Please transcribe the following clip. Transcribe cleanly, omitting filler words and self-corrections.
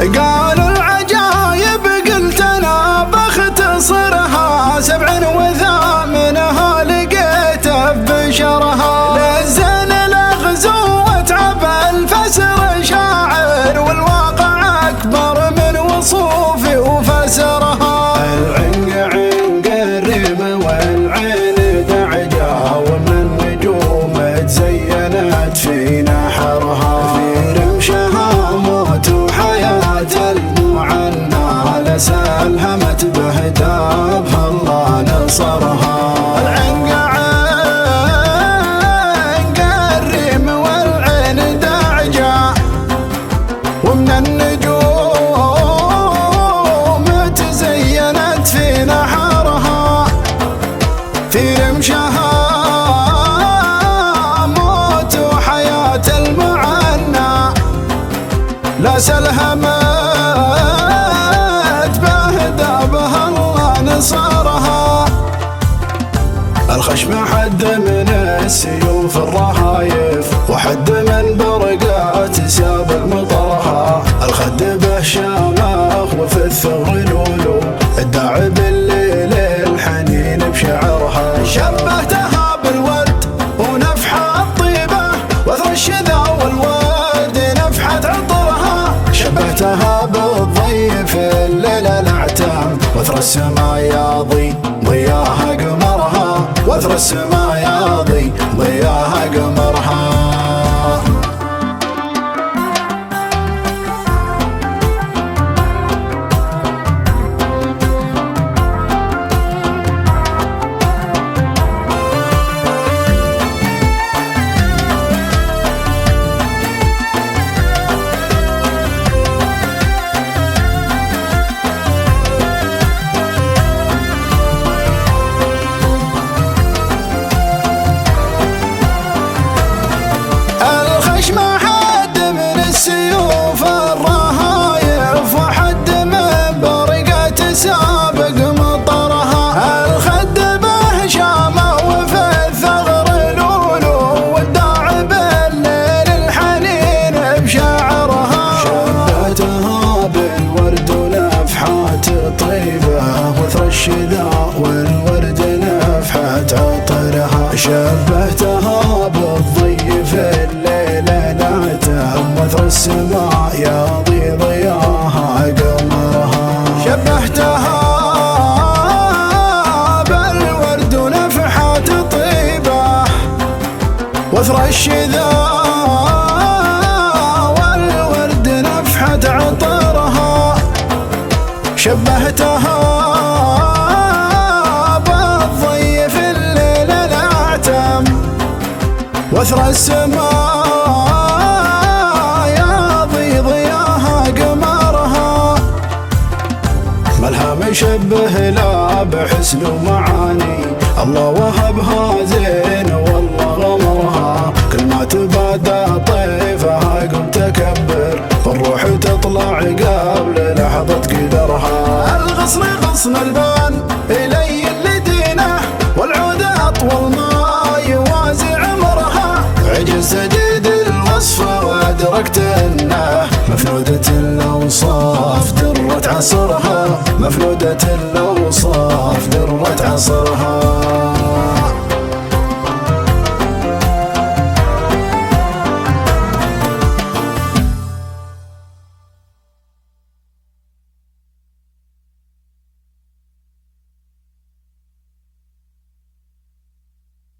قالوا العجايب قلت انا بختصرها، 87 لقيته ببشرها. للزين الغزو واتعب الفسر شاعر، والواقع اكبر من وصوفي وفسرها. العنق عنق الريم والعين دعجة، ومن النجوم تزينت في نحرها. في رمشها موت وحياة المعنى، لسلهمت بهدابها الله نصرها. العنق عنق الريم والعين دعجة، ومن النجوم تزينت في نحرها. في رمشها موت وحياة المعنى، لا سلهمت بهدابها الله نصرها. الخشم حد من السيوف الرهايف، وحد من برقات سياب مطرها. الخد به شامخ وفي الثغر لولو، الداعي بالليل الحنين بشعرها. شبهتها بالورد ونفحة الطيبة، وثر الشذا والورد نفحة عطرها. شبهتها بالضيف الليل الأعتام، وثر السما ياضي ضياها قمرها. وثر السما ياضي ضياها قمرها. ما حد من السيوف الرهايف، وحد من برقة سابق مطرها. الخد به شامة وفي الثغر لولو، والداعي بالليل الحنين بشعرها. شبهتها بالورد ونفحات طيبة، وثر الشذا والورد نفحة عطرها. شبهتها بالضيف الليل الأعتام، وثر السماء ياضي ضياها قمرها. شبهتها بالورد ونفحات طيبة، وثر الشذا والورد نفحة عطرها. شبهتها بالضيف الليل الأعتام، وثر السماء ياضي ضياها قمرها. ملها مشبه لا بحسن ومعاني، الله وهبها زين والله غمرها. كل ما تبادى طيفها قم تكبر، والروح تطلع قبل لحظة قدرها. الغصن غصن البان إلي اللدينة، والعود أطول ما يوازي عمرها. عجز جديد الوصف وأدركت أنه مفلودة الأوصاف درة عصرها. مفلودة الأوصاف درة عصرها.